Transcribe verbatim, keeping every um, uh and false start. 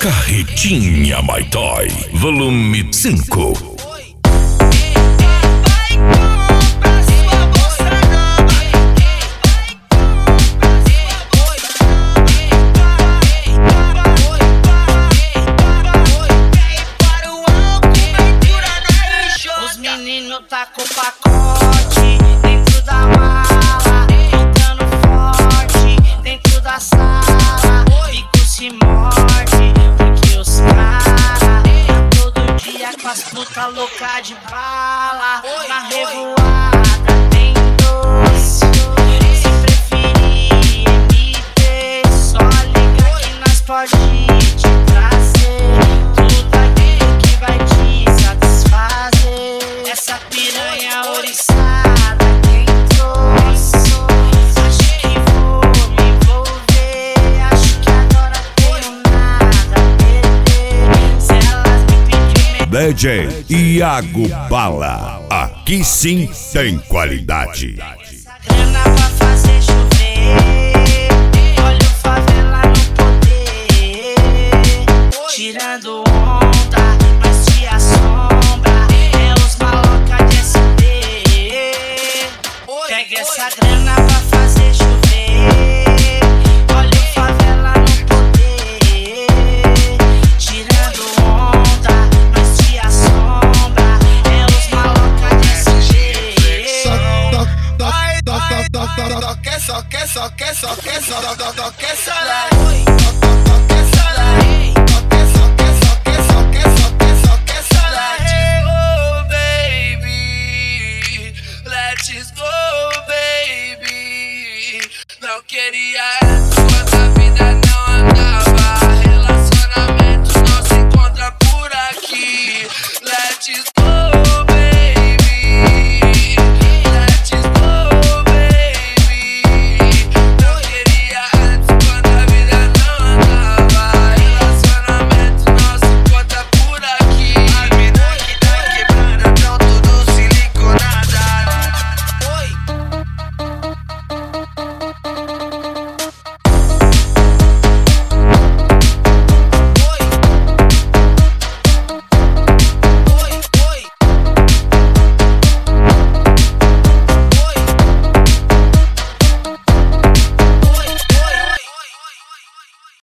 Carretinha My Toy, volume cinco. Os meninos tá com pacote dentro da mala, ficando forte dentro da sala. Fico se morde, porque os cara todo dia com as puta louca de bala. Na revoada tem doce, se preferir M T, só liga que nós pode te trazer tudo aquilo que vai te satisfazer. Essa piranha oriçada quem trouxe, acho que vou me envolver, acho que agora tenho nada a perder. Se elas me pedirem D J Iago Bala, aqui sim tem qualidade. essa grana pra fazer chover, olha o favela no poder, tirando onda, mas te assombra, é os maloca de S D. Pega essa grana pra fazer chover, olha o favela no poder, tirando onda, mas te assombra, é os maloca de S D. Só quer, só quer, só quer, só quer, só quer, só quer, só quer,